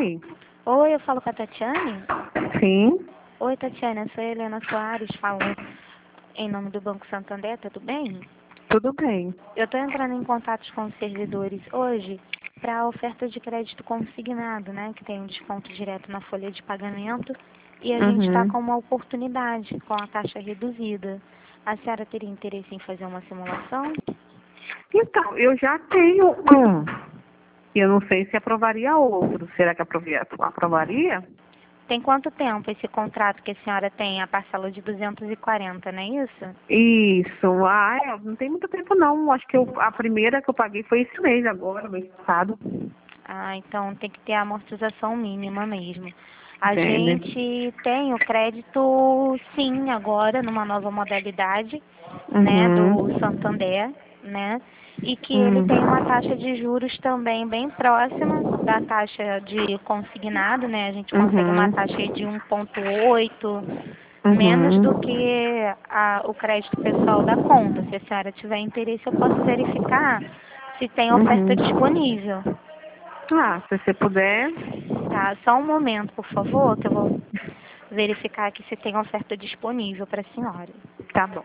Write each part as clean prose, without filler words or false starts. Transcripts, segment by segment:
Oi. Oi, eu falo com a Tatiane? Sim, Oi, Tatiane, eu sou a Helena Soares, falo em nome do Banco Santander, tudo bem? tudo bem. Eu estou entrando em contato com os servidores hoje para a oferta de crédito consignado, né, que tem um desconto direto na folha de pagamento e a gente está Uhum. com uma oportunidade com a taxa reduzida. A senhora teria interesse em fazer uma simulação? Então, eu já tenho um. Eu não sei se aprovaria outro. Será que aprovaria? Tem quanto tempo esse contrato que a senhora tem, a parcela de 240, não é isso? Isso. Não tem muito tempo não. Acho que a primeira que eu paguei foi esse mês agora, mês passado. Ah, então tem que ter a amortização mínima mesmo. A É, né? gente tem o crédito, sim, agora, numa nova modalidade, né, do Uhum. Santander, né, e que ele Hum. tem uma taxa de juros também bem próxima da taxa de consignado, né, a gente consegue uma Uhum. taxa aí de 1,8, menos do Uhum. que o crédito pessoal da conta. Se a senhora tiver interesse, eu posso verificar se tem oferta Uhum. disponível. Se você puder. Tá, só um momento, por favor, que eu vou verificar aqui se tem oferta disponível para a senhora. Tá bom.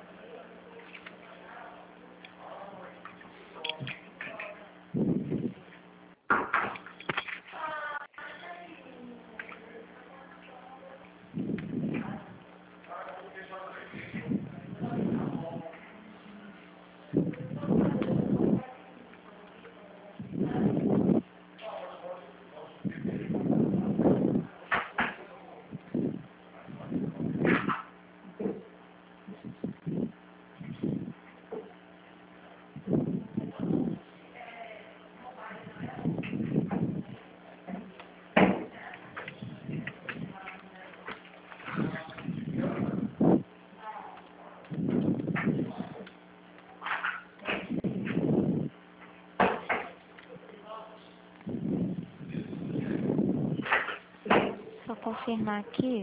Só confirmar aqui.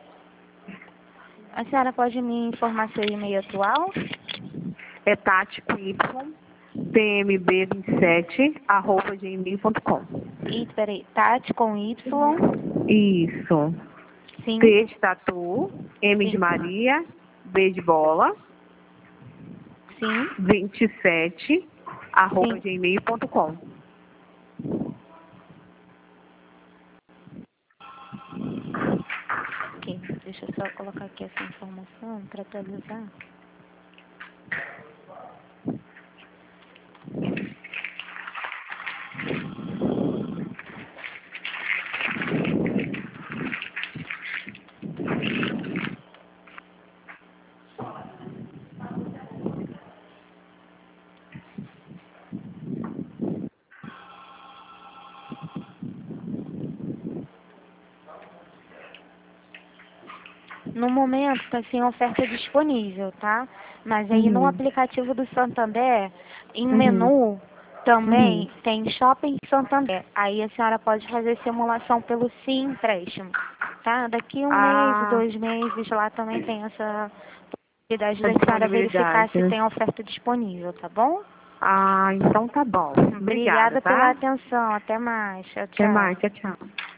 A senhora pode me informar seu e-mail atual? É Tati com Y, tmb27@gmail.com. E, peraí, Tati com Y. Isso. Sim, T de tatu, M de sim, Maria, B de bola, sim, 27, arroba sim. gmail.com. Ok, deixa eu só colocar aqui essa informação para atualizar. No momento está sem oferta disponível, tá? Mas aí no Uhum. aplicativo do Santander, em Uhum. menu, Uhum. também tem Shopping Santander. Aí a senhora pode fazer simulação pelo Sim Empréstimo, tá? Daqui um mês, Ah, 2 meses, lá também tem essa possibilidade a da senhora verificar disponibilidade, se né? tem oferta disponível, tá bom? Então tá bom. Obrigada, Obrigada pela tá? atenção. Até mais. Tchau, Até tchau. mais, tchau, tchau.